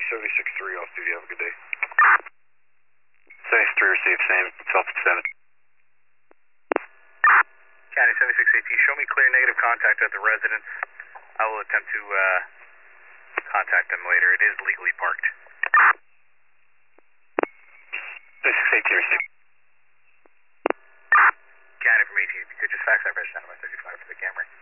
76-3 off duty. Have a good day. 73 received, same. It's off at 7. County 7618, show me clear negative contact at the residence. I will attempt to contact them later. It is legally parked. 7618 received. County from 18, if you could just fax that register down to my 35 for the camera.